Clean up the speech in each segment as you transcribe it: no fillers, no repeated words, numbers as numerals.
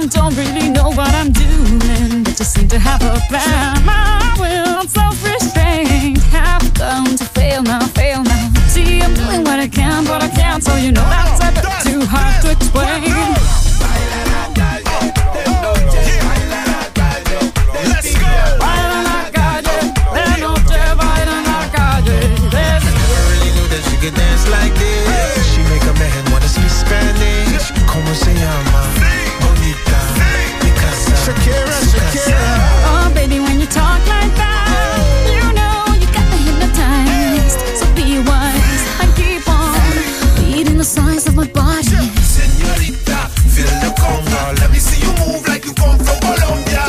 Don't really know what I'm doing, but just seem to have a plan. My will and self-restraint have come to fail now. See, I'm doing what I can, but I can't, so you know that's a bit too hard to explain. Let's go! Baila en la calle, de noche baila en la calle. Never really knew that she could dance like this. She make a man wanna speak Spanish. Como se llama? Bonita, Picasa, Shakira. Oh, baby, when you talk like that, you know you got me hypnotized. So be wise and keep on beating the size of my body. Señorita, feel the conga. Let me see you move like you come from Colombia.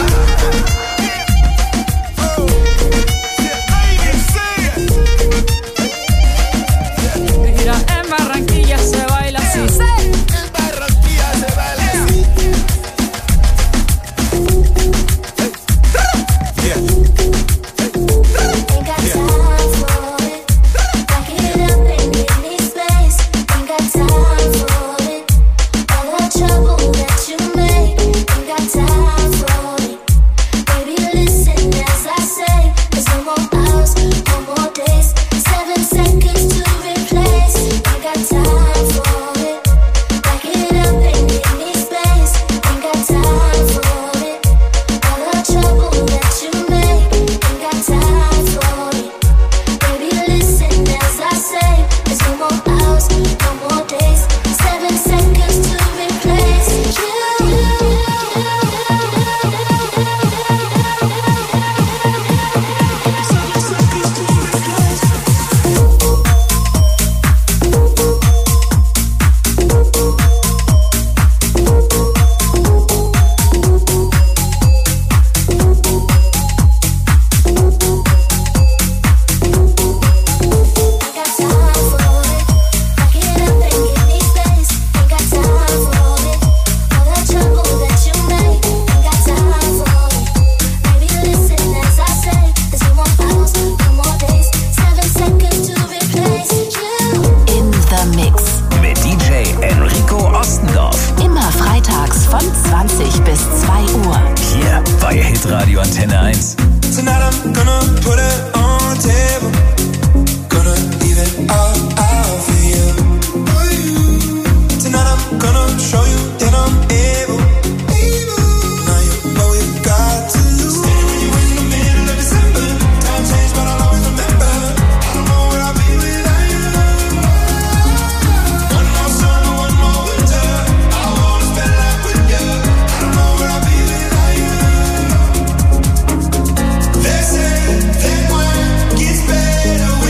Mira, en Barranquilla se baila así. En Barranquilla se baila así. Ain't got time for it. Back it up and give me space. Ain't got time for it. All the trouble that you make. Ain't got time for it. Baby, listen as I say. There's no more hours, no more days. 7 seconds to replace. Ain't got time for it. Back it up and give me space. Ain't got time for it. All the trouble that you make. Ain't got time for it. Baby, listen as I say. There's no more hours, no more days. 7 seconds to replace you. Ain't got time for it. Back it up and give me space. Ain't got time for it. All the trouble that you make. Ain't got time for it. Baby, listen as I say. There's no more hours, no more days. 7 seconds to replace you. In the Mix. Mit DJ Enrico Ostendorf. Immer freitags von 20 bis 2 Uhr. Hier bei Hitradio Antenne 1. Tonight I'm gonna put it on the table. Gonna leave it all out for you. Tonight I'm gonna show you that I'm able. Now you know you got to lose. Stay when you're in the middle of December. Time change, but I'll always remember. I don't know where I'll be without you. One more summer, one more winter. I wanna spend life with you. I don't know where I'll be without you. They say that one gets better.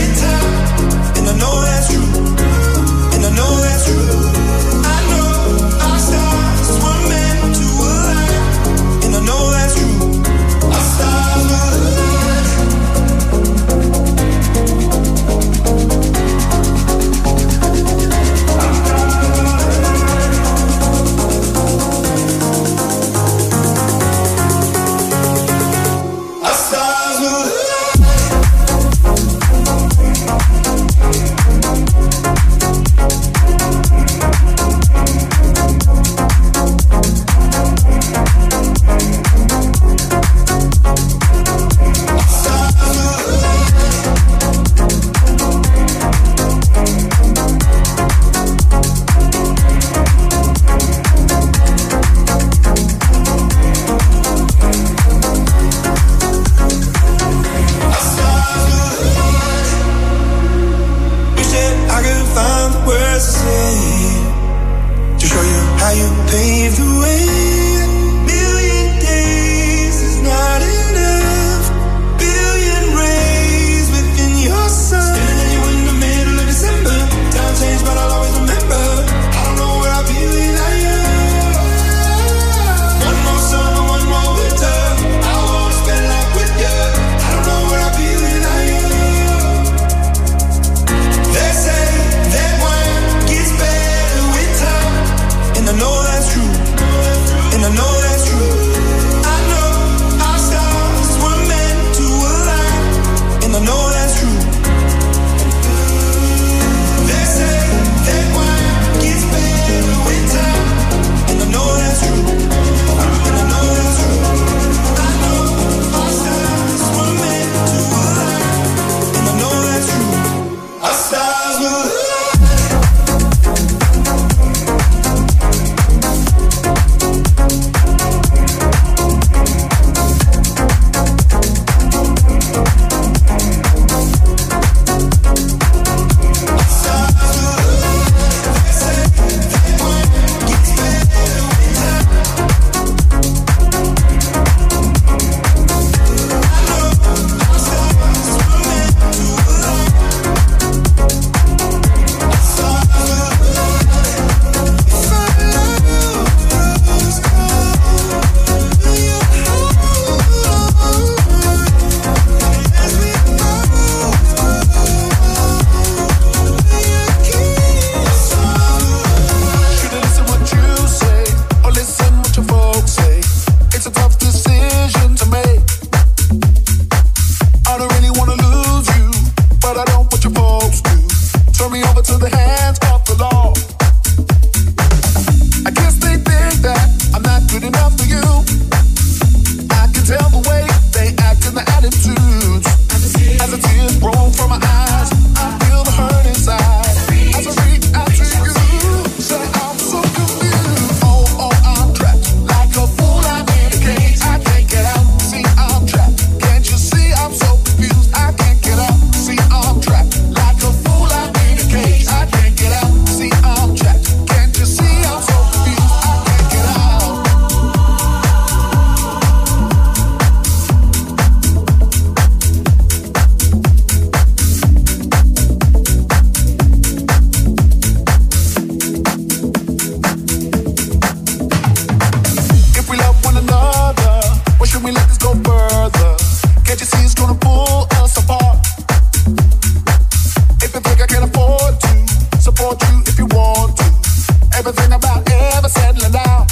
Or should we let this go further? Can't you see it's gonna pull us apart? If you think I can afford to support you if you want to, everything about ever settling down.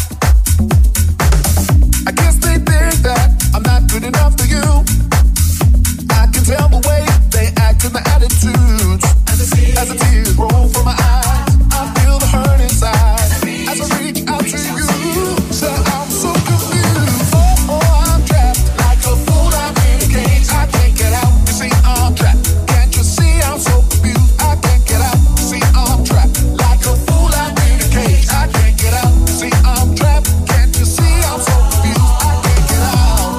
I guess they think that I'm not good enough for you. I can tell the way they act and the attitudes. As the tears roll from my eyes, I feel the hurt inside. As I reach out to you, so I'm so confused. Oh, I'm trapped like a fool. I'm in a cage. I can't get out. You see, I'm trapped. Can't you see I'm so confused? I can't get out. You see, I'm trapped like a fool. I'm in a cage. I can't get out. You see, I'm trapped. Can't you see I'm so confused? I can't get out.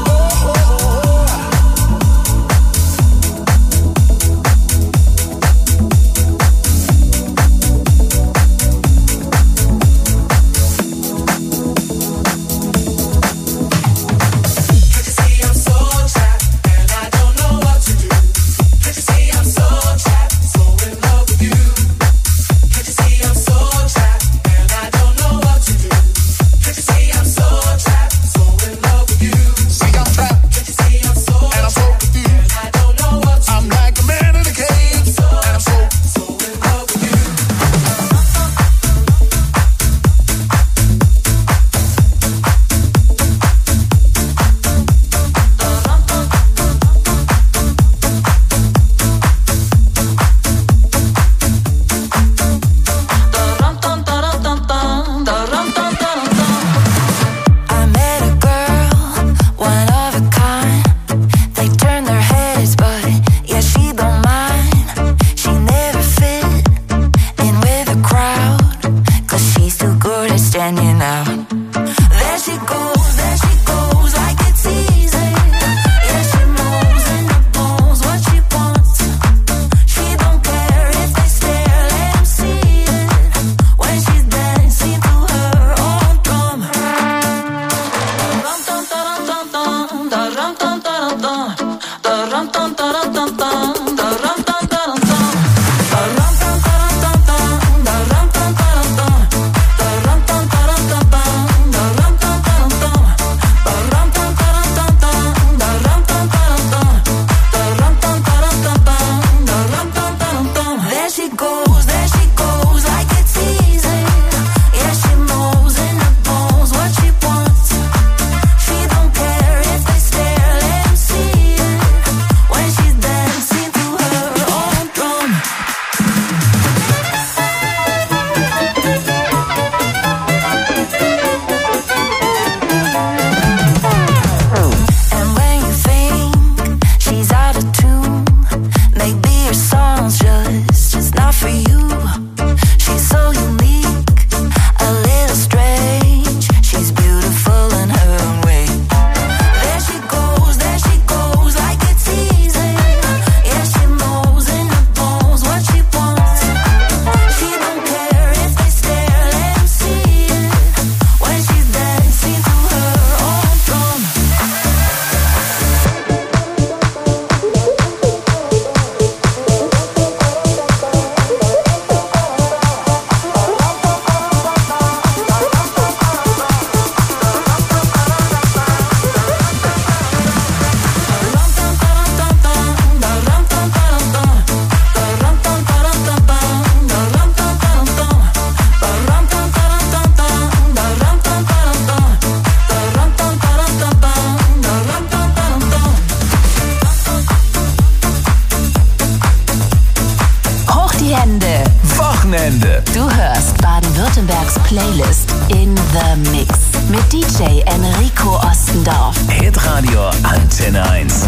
Wochenende. Du hörst Baden-Württembergs Playlist in the Mix mit DJ Enrico Ostendorf. Hitradio Antenne 1.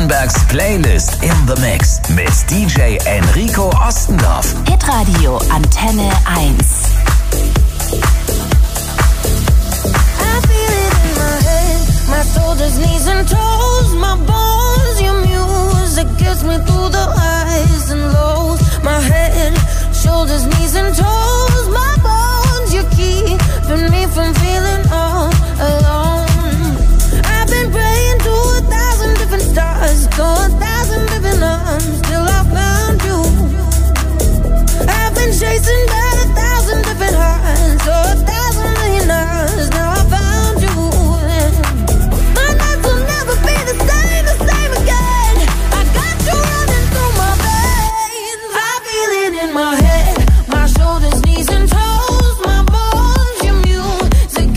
Baden-Württembergs Playlist in the Mix mit DJ Enrico Ostendorf. Hitradio Antenne 1. My shoulders, knees and toes, my bones, your music gets me through the highs and lows. My head, shoulders, knees and toes, my bones, you keeping me from feeling all alone. I've been praying to 1,000 different stars, to 1,000 different arms, till I found you. I've been chasing down 1,000 different hearts, so 1,000 million hours, now I found you. My head, my shoulders, knees and toes, my bones, your music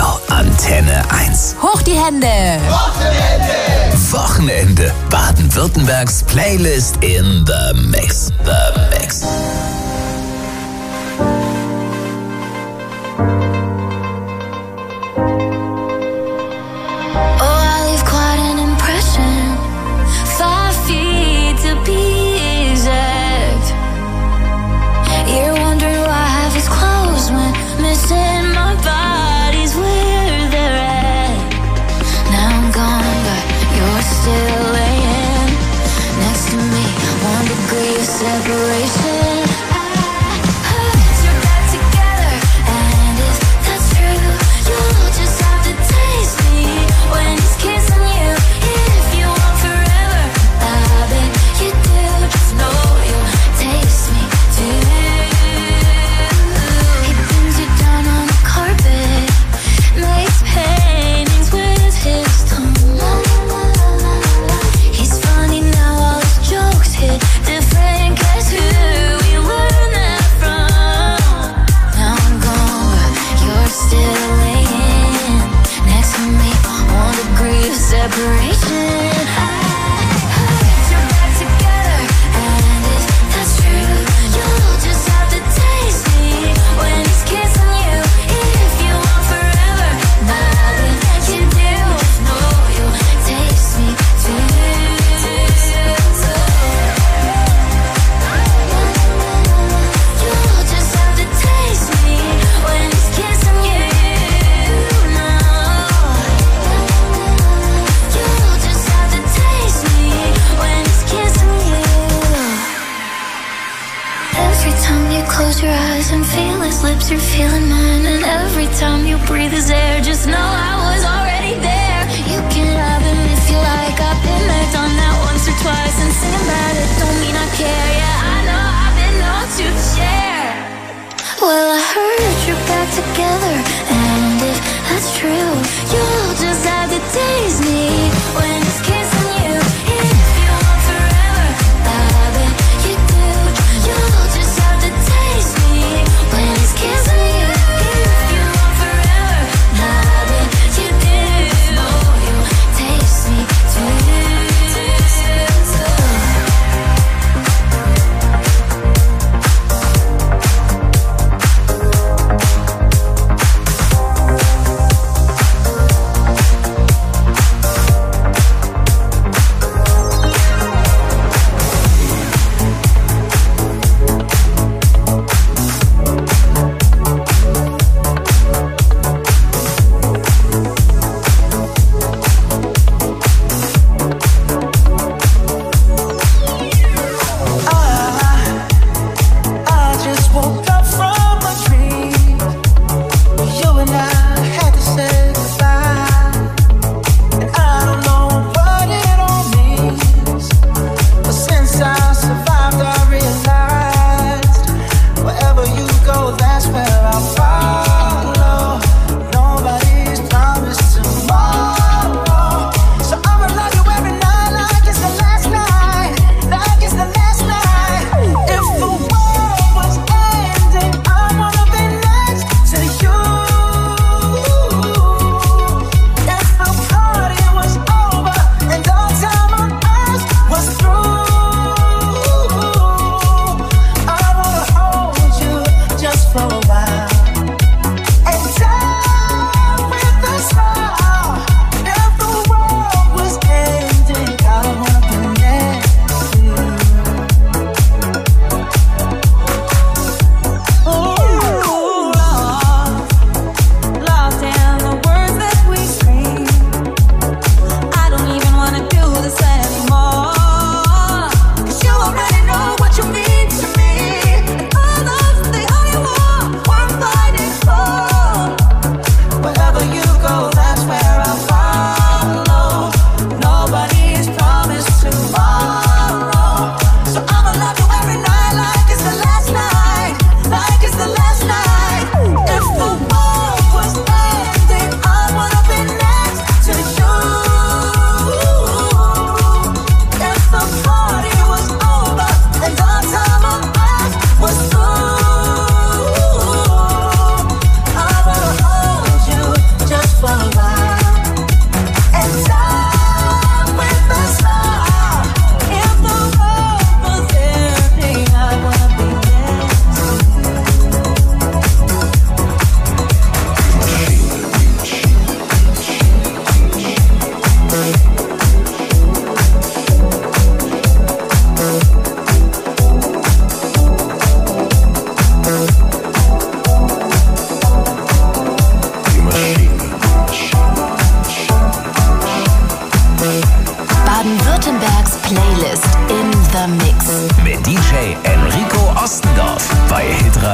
Radio Antenne 1. Hoch die Hände! Wochenende. Baden-Württembergs Playlist in the Mix. The Mix. Separation.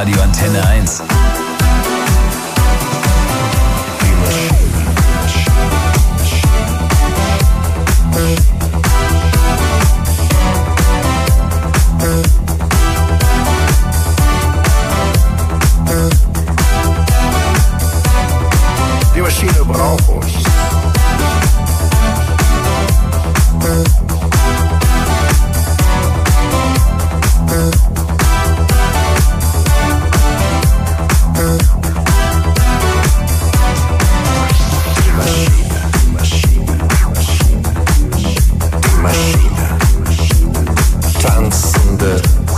Radio Antenne 1. Die Maschine braucht uns. Tanzende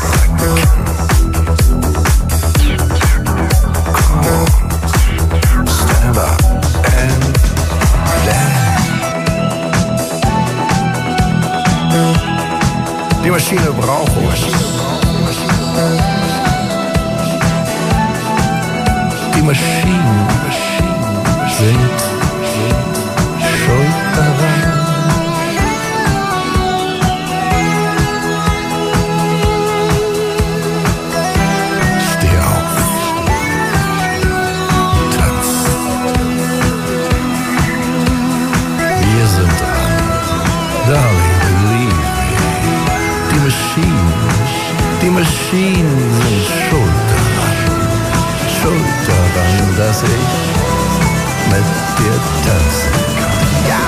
stand up and dance. Die Maschine braucht uns. Die Maschinen sind schuld daran. Steh auf, tanz. Wir sind dran. Darling, believe me. Die Maschinen sind schuld daran, dass ich mit dir tanzen kann. Ja!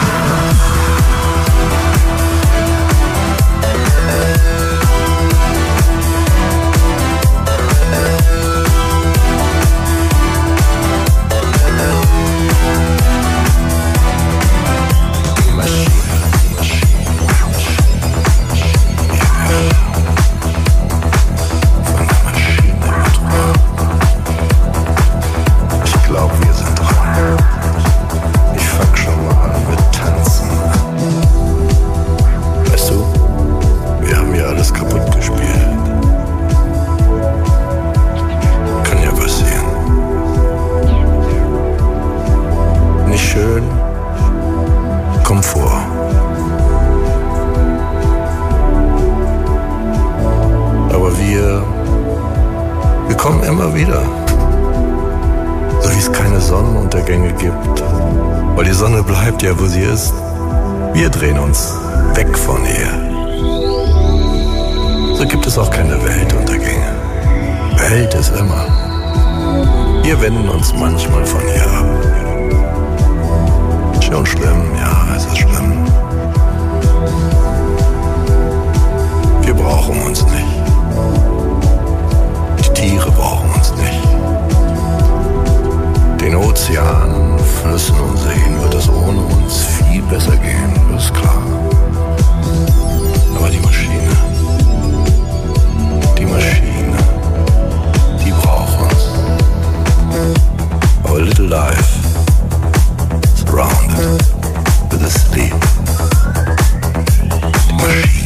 Ja, wo sie ist. Wir drehen uns weg von ihr. So gibt es auch keine Weltuntergänge. Welt ist immer. Wir wenden uns manchmal von ihr ab. Schon schlimm, ja, es ist schlimm. Wir brauchen uns nicht. Die Tiere brauchen uns nicht. Den Ozeanen, Flüssen und Seen wird es ohne uns viel besser gehen, das ist klar. Aber die Maschine, die braucht uns. Our little life, surrounded with a sleep. Die Maschine.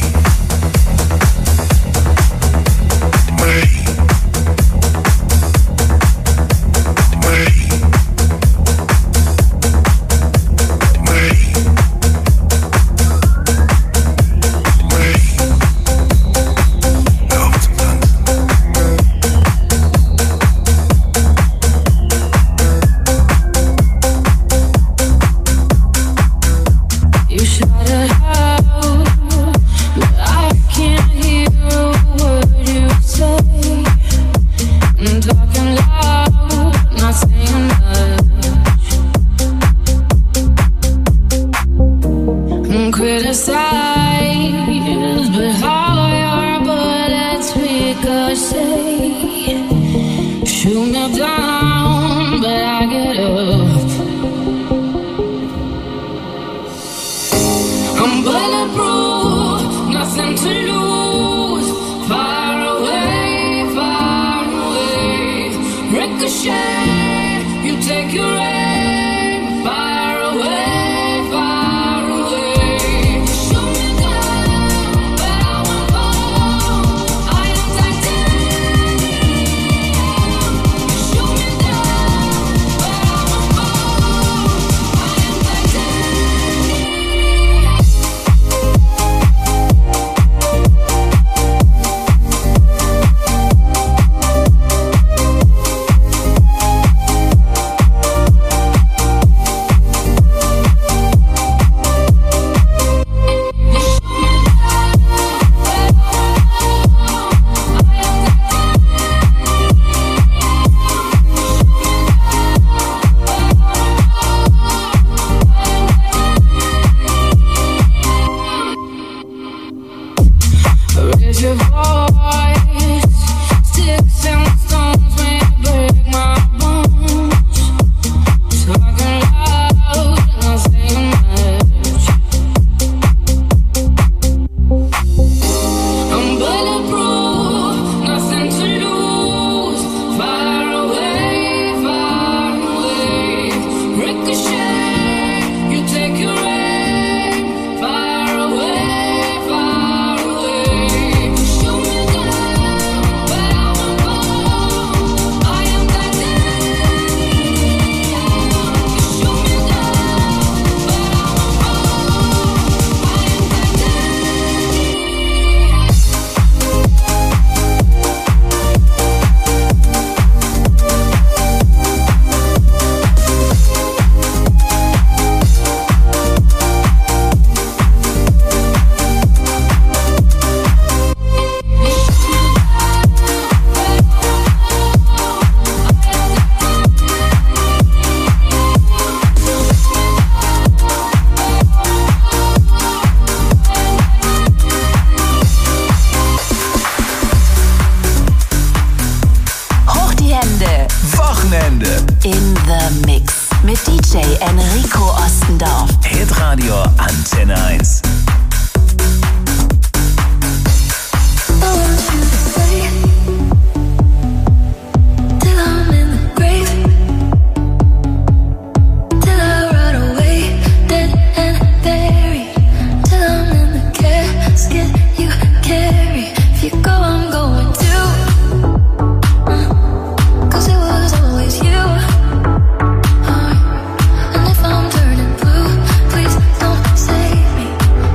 Radio Antenne 1. And if I'm turning blue, please don't save me.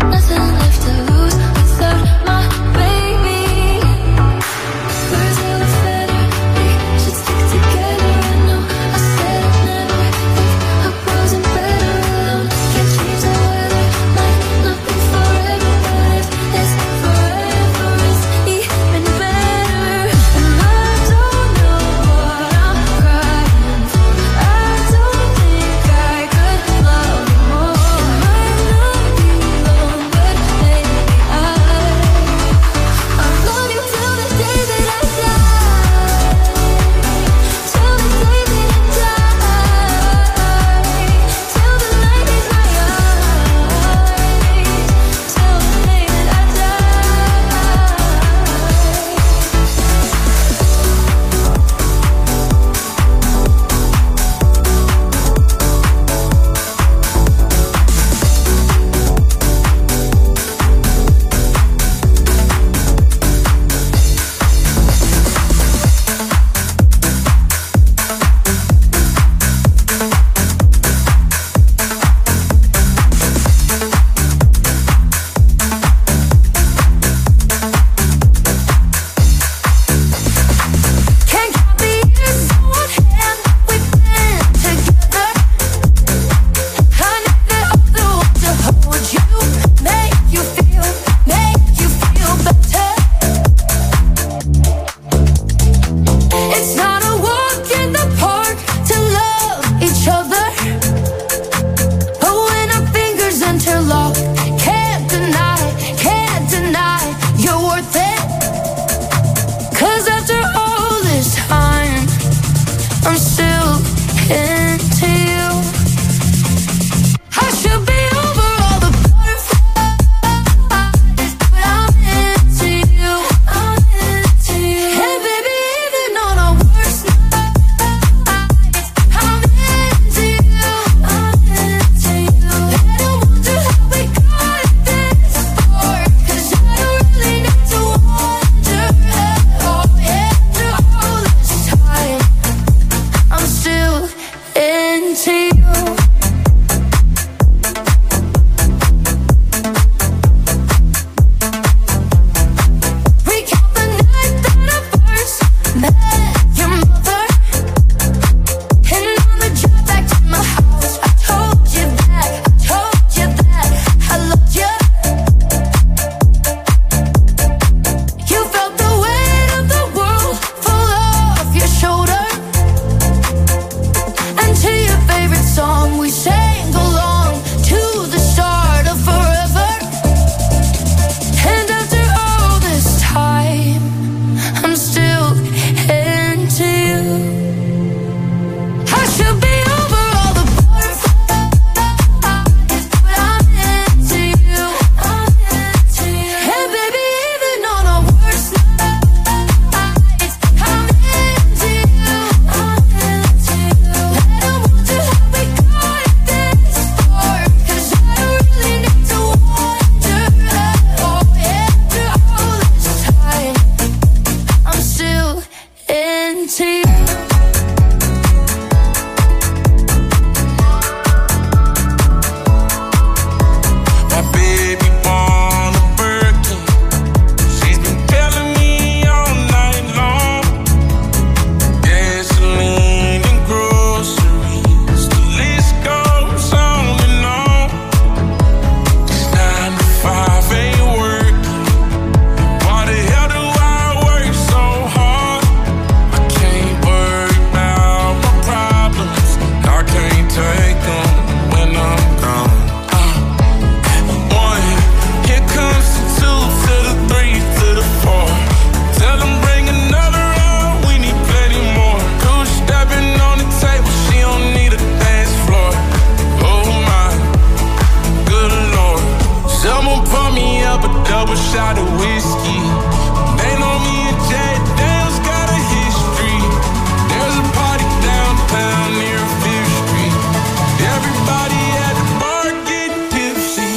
shot of whiskey. They know me and Jay Dale's got a history. There's a party downtown near 5th Street. Everybody at the bar get tipsy.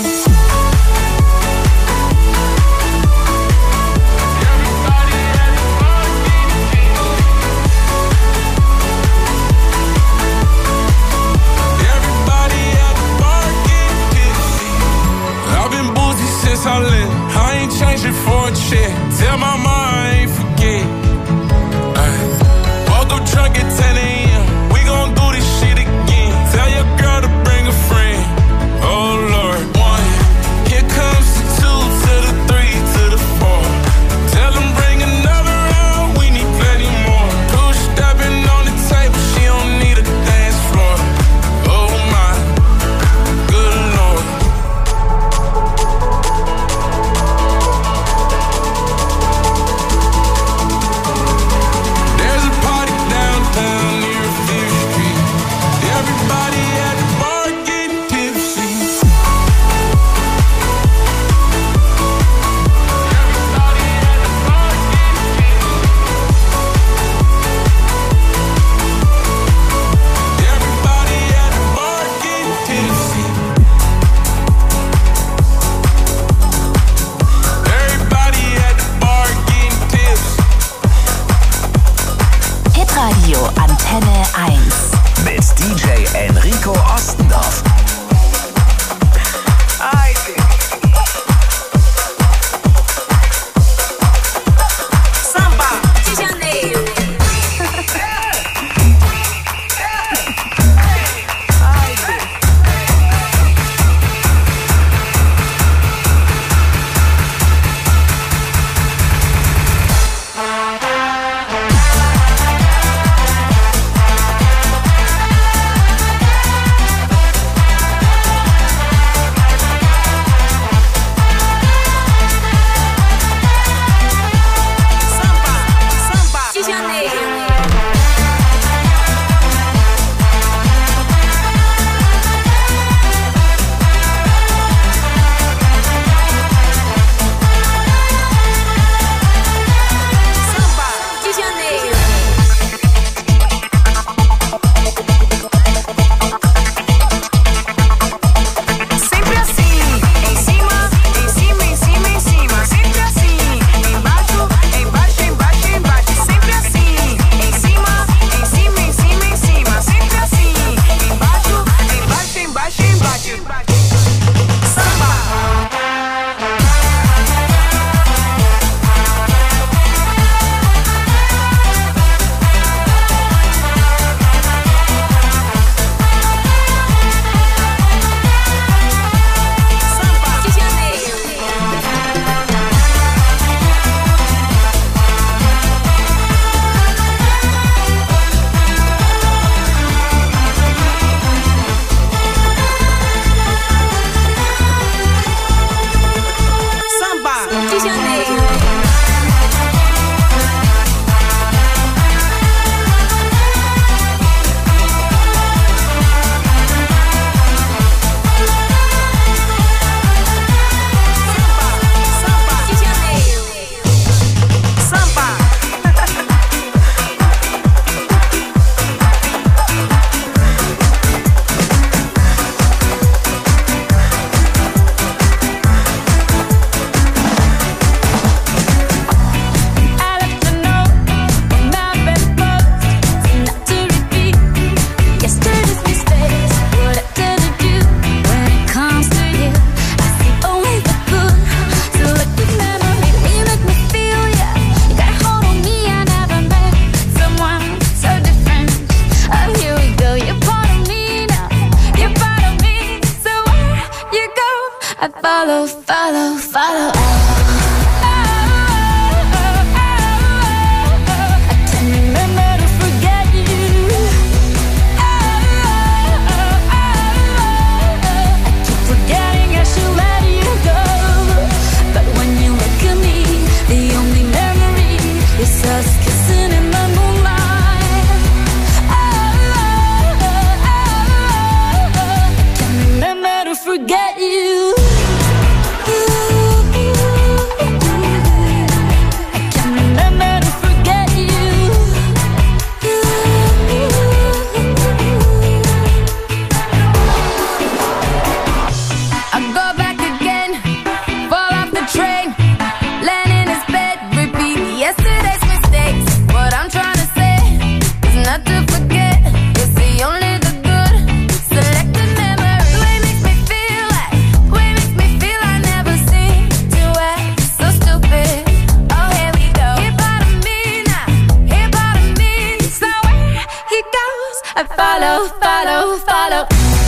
Everybody at the bar get tipsy. Everybody at the bar get tipsy. I've been boozy since I left. I ain't changing for a check. Tell my mom I ain't forget. Woke up drunk at 10 a.m. We gon' do this shit again. Tell your girl to bring a friend. Oh Lord, 1. Here comes the 2 to the 3 to the 4. Tell them bring another round. We need plenty more. 2 stepping on the table. She don't need a dance floor. Oh my, good Lord. There's a party downtown near 5th Street. Everybody at the bar get tipsy. Everybody at the bar get tipsy. Everybody at the bar get tipsy. Everybody at the bar get tipsy. Hitradio Antenne 1. Mit DJ Enrico Ostendorf. Samba de Janeiro. Samba de Janeiro. Samba de Janeiro. Sempre assim, em cima, em cima, em cima, em cima. Sempre assim, embaixo, embaixo, embaixo, embaixo. Sempre assim, em cima, em cima, em cima, em cima. Sempre assim, embaixo, embaixo, embaixo, embaixo. Samba. Samba de Janeiro. Samba de Janeiro. Samba de Janeiro. Samba. I left a note on my bedpost, not to repeat yesterday's mistakes. What I didn't do when it comes to you, I see only the good. So look at memory, you make me feel ya. You got a hold on me, I never met someone so different. Oh, here we go, you're part of me now, you're part of me. So where you go, I follow, follow, follow. I can't remember to forget you. I keep forgetting I should let you go. But when you look at me, the only memory is us kissing in the moonlight. I can't remember to forget you. follow.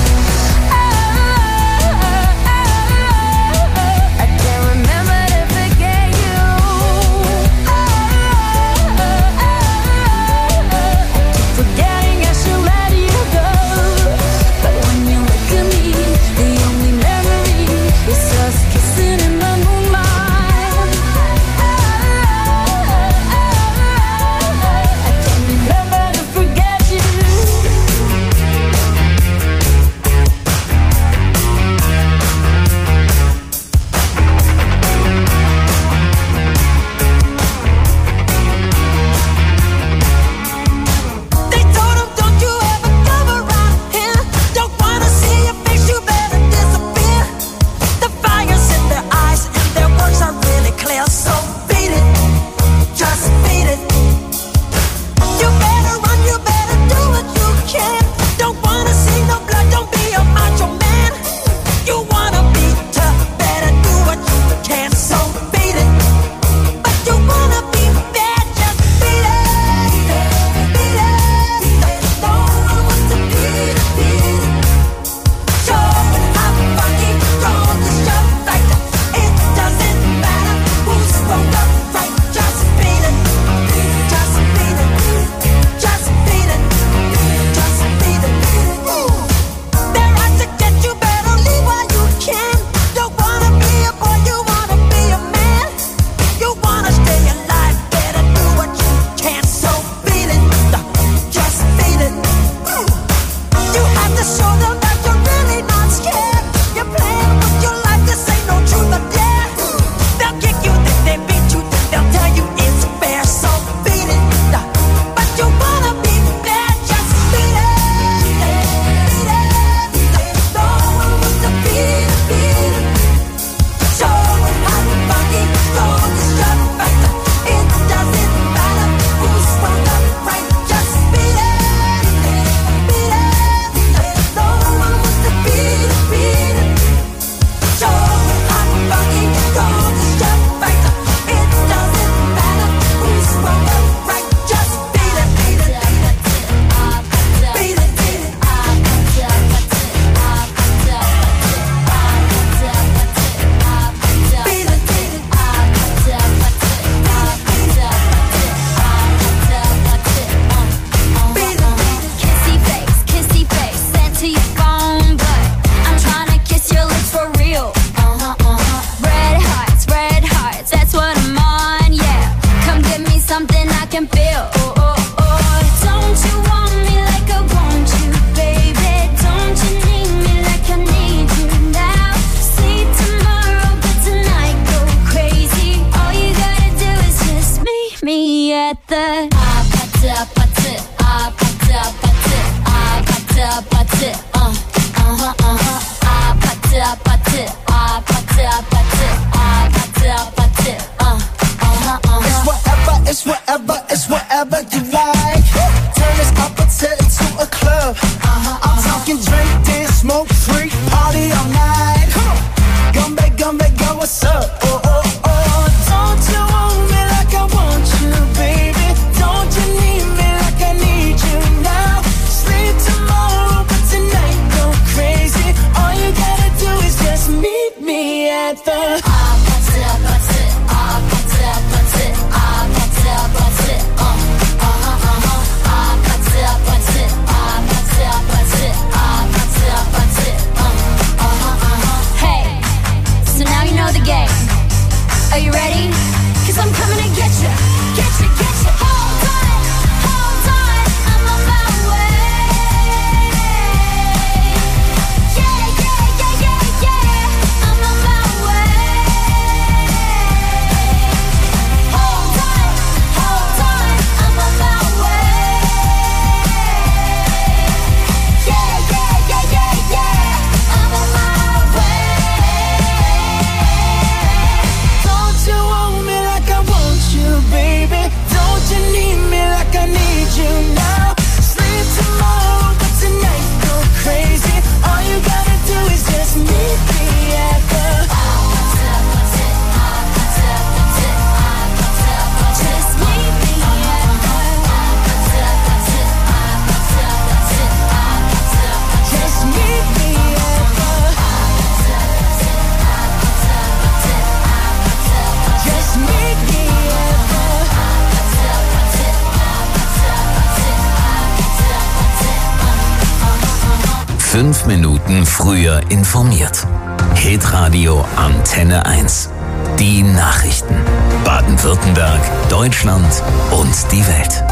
It's whatever you like. Turn this opposite into a club. I'm talking drink, dance, smoke, freak, party all night. Gumbe, go, what's up? Oh, oh, oh. Don't you want me like I want you, baby? Don't you need me like I need you now? Sleep tomorrow, but tonight go crazy. All you gotta do is just meet me at the Are you ready? 'Cause I'm coming to get you. Get you, get you. Hold on, I'm on my way. Yeah, yeah, yeah, yeah, yeah. I'm on my way. Hold on, I'm on my way. Yeah, yeah, yeah, yeah, yeah. I'm on my way. You want me like I want you, baby. Don't you need 5 Minuten früher informiert. Hitradio Antenne 1. Die Nachrichten. Baden-Württemberg, Deutschland und die Welt.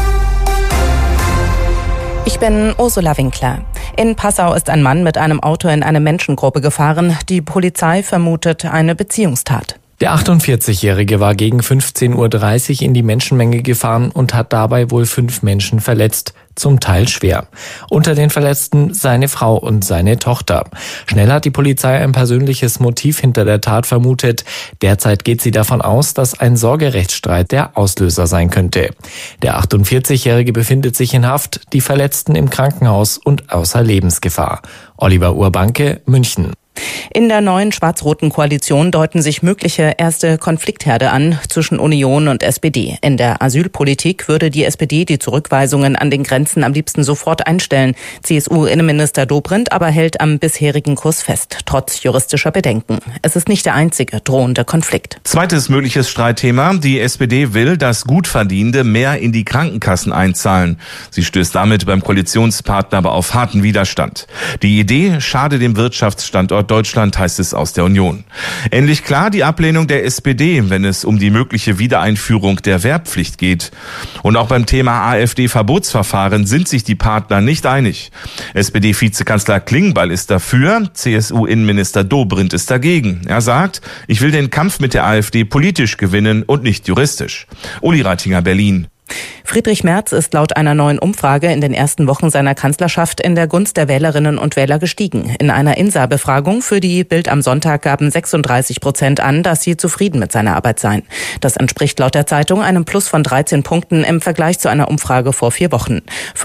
Ich bin Ursula Winkler. In Passau ist ein Mann mit einem Auto in eine Menschengruppe gefahren. Die Polizei vermutet eine Beziehungstat. Der 48-Jährige war gegen 15:30 Uhr in die Menschenmenge gefahren und hat dabei wohl 5 Menschen verletzt, zum Teil schwer. Unter den Verletzten seine Frau und seine Tochter. Schnell hat die Polizei ein persönliches Motiv hinter der Tat vermutet. Derzeit geht sie davon aus, dass ein Sorgerechtsstreit der Auslöser sein könnte. Der 48-Jährige befindet sich in Haft, die Verletzten im Krankenhaus und außer Lebensgefahr. Oliver Urbanke, München. In der neuen schwarz-roten Koalition deuten sich mögliche erste Konfliktherde an zwischen Union und SPD. In der Asylpolitik würde die SPD die Zurückweisungen an den Grenzen am liebsten sofort einstellen. CSU-Innenminister Dobrindt aber hält am bisherigen Kurs fest, trotz juristischer Bedenken. Es ist nicht der einzige drohende Konflikt. Zweites mögliches Streitthema. Die SPD will, dass Gutverdienende mehr in die Krankenkassen einzahlen. Sie stößt damit beim Koalitionspartner aber auf harten Widerstand. Die Idee schade dem Wirtschaftsstandort Deutschland, heißt es aus der Union. Ähnlich klar die Ablehnung der SPD, wenn es um die mögliche Wiedereinführung der Wehrpflicht geht. Und auch beim Thema AfD-Verbotsverfahren sind sich die Partner nicht einig. SPD-Vizekanzler Klingbeil ist dafür, CSU-Innenminister Dobrindt ist dagegen. Er sagt, ich will den Kampf mit der AfD politisch gewinnen und nicht juristisch. Uli Reitinger, Berlin. Friedrich Merz ist laut einer neuen Umfrage in den ersten Wochen seiner Kanzlerschaft in der Gunst der Wählerinnen und Wähler gestiegen. In einer INSA-Befragung für die Bild am Sonntag gaben 36% an, dass sie zufrieden mit seiner Arbeit seien. Das entspricht laut der Zeitung einem Plus von 13 Punkten im Vergleich zu einer Umfrage vor 4 Wochen.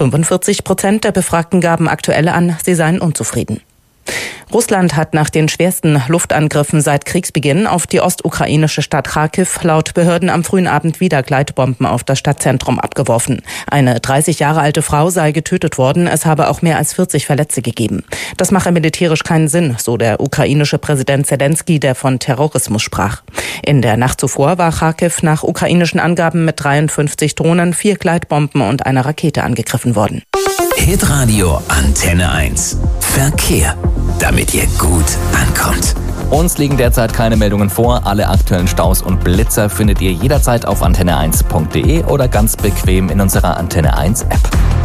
45% der Befragten gaben aktuell an, sie seien unzufrieden. Russland hat nach den schwersten Luftangriffen seit Kriegsbeginn auf die ostukrainische Stadt Kharkiv laut Behörden am frühen Abend wieder Gleitbomben auf das Stadtzentrum abgeworfen. Eine 30 Jahre alte Frau sei getötet worden, es habe auch mehr als 40 Verletzte gegeben. Das mache militärisch keinen Sinn, so der ukrainische Präsident Zelensky, der von Terrorismus sprach. In der Nacht zuvor war Kharkiv nach ukrainischen Angaben mit 53 Drohnen, 4 Gleitbomben und einer Rakete angegriffen worden. Hitradio Antenne 1. Verkehr. Damit ihr gut ankommt. Uns liegen derzeit keine Meldungen vor. Alle aktuellen Staus und Blitzer findet ihr jederzeit auf antenne1.de oder ganz bequem in unserer Antenne 1 App.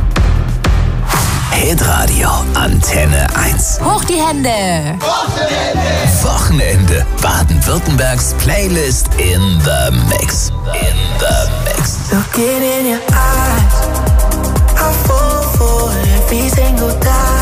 Hitradio Antenne 1. Hoch die Hände! Wochenende. Baden-Württembergs Playlist in the Mix. In the Mix. Looking in your eyes, I fall for every single time.